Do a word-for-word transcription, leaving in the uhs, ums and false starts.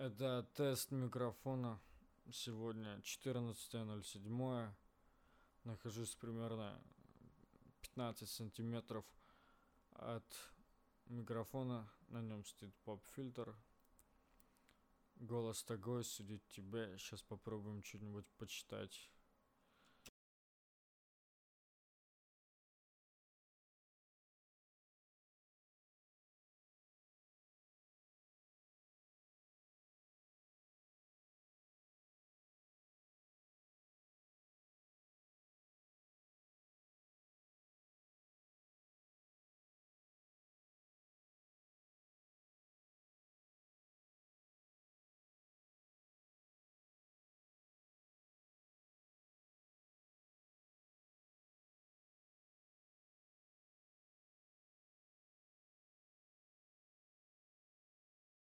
Это тест микрофона. Сегодня четырнадцатое ноль седьмое. Нахожусь примерно пятнадцать сантиметров от микрофона. На нем стоит поп-фильтр. Голос такой, судить тебе. Сейчас попробуем что-нибудь почитать.